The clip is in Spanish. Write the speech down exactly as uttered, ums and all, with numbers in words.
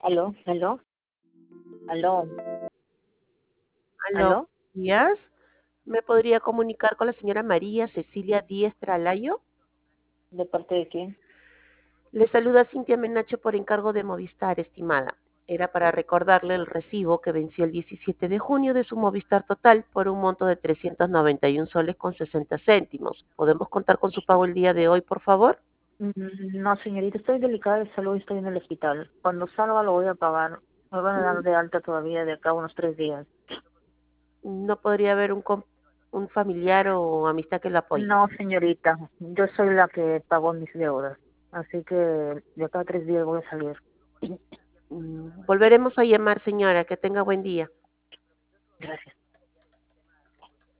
Aló, aló, aló, Aló, aló. días. ¿Me podría comunicar con la señora María Cecilia Díez Tralayo? ¿De parte de quién? Le saluda Cintia Menacho por encargo de Movistar, estimada. Era para recordarle el recibo que venció el diecisiete de junio de su Movistar Total por un monto de trescientos noventa y un soles con sesenta céntimos. ¿Podemos contar con su pago el día de hoy, por favor? Mm, No, señorita, estoy delicada de salud y estoy en el hospital. Cuando salga lo voy a pagar. Me van a Mm, dar de alta todavía de acá a unos tres días. ¿No podría haber un, com- un familiar o amistad que la apoye? No, señorita, yo soy la que pagó mis deudas. Así que de acá a tres días voy a salir. Mm, Volveremos a llamar, señora. Que tenga buen día. Gracias.